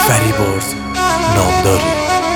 فریبرز نامداری.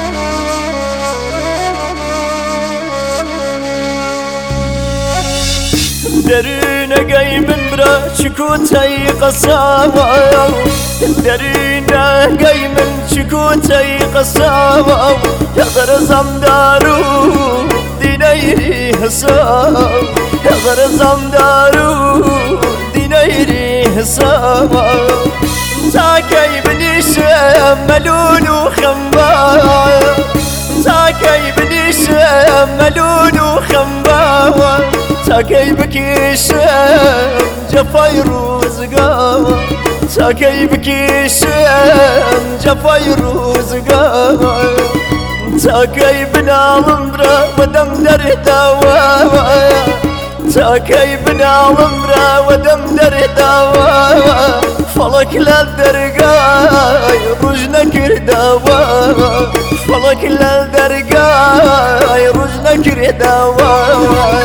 درين قايم برا شكوتي قصاوة، درين قايم شكوتي قصاوة، يا غرزم دارو دينيري حساب، يا غرزم دارو دينيري حساب. تاكي بني شملون وخمباوة، تاكي بني شملون وخمباوة، تاكي بكيشم جفاي روزقاوة، تاكي بكيشم جفاي روزقاوة، تاكي بنا الامرا ودم درداوة، تاكي بنا الامرا ودم درداوة، فلك للدرقاي رجنا كرداوة، فلك للدرقاي رجنا كرداوة.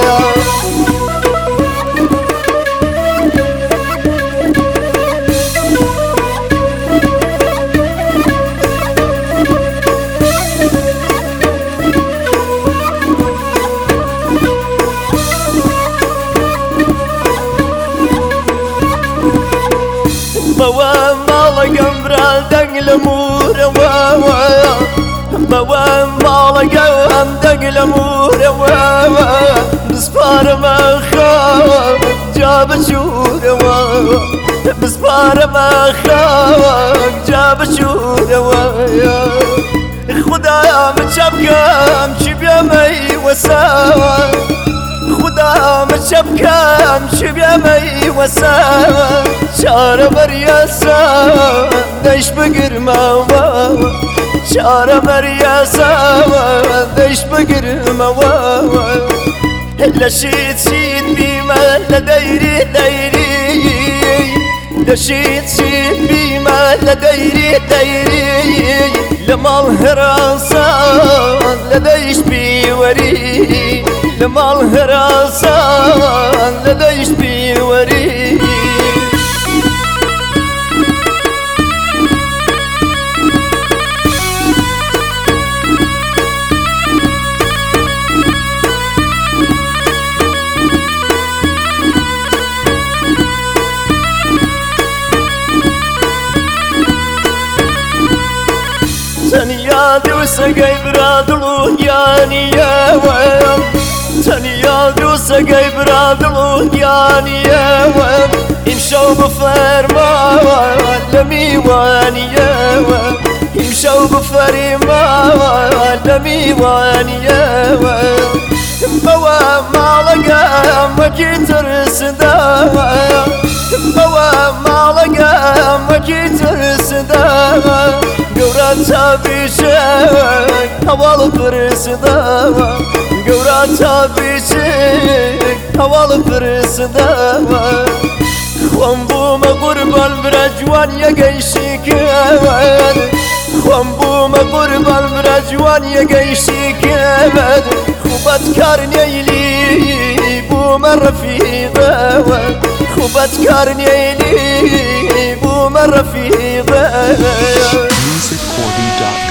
بوام مالك امبرال دقل مورا واوا، بوام مالك ام دقل مورا واوا، بسبار ما خاف جاب شورا واوا، بسبار ما خاف جاب شورا واوا. خدايا متشبكم شبيا مي وساوا، خدا متشبكم شبيا مي وساوا، شارة مرياسا ديش بقر مواوا، شارة مرياسا ديش بقر مواوا. لشيت شيت بما لديري ديري، لشيت شيت بما لديري ديري، لما الهراسان لديش بيوري، لما الهراسان لديش بيوري. تنيا دوسا قيبرا دلو ياني يا وام، تنيا دوسا قيبرا دلو ياني يا وام، يمشوا بفرما لمي واني يا وام، يمشوا بفرما لمي واني يا وام. بوام مالقام وكي ترسدا، بوام مالقام وكي ترسدا، قوراتها بيشك هوال فرسدا، قوراتها بيشك هوال فرسدا. خوان بوما قربان برجوان يقيشيكاد، خوان بوما قربان برجوان يقيشيكاد، خوبت كارنيلي بوما رفيقا، خوبت كارنيلي بوما رفيقا. musiccorby.net